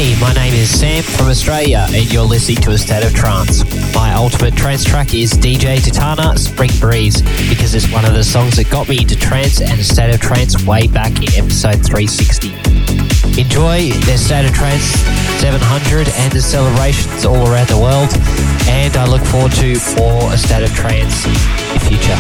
Hey, my name is Sam from Australia and you're listening to A State of Trance. My ultimate trance track is DJ Titana, Spring Breeze, because it's one of the songs that got me into trance and A State of Trance way back in episode 360. Enjoy their State of Trance 700 and the celebrations all around the world, and I look forward to more A State of Trance in the future.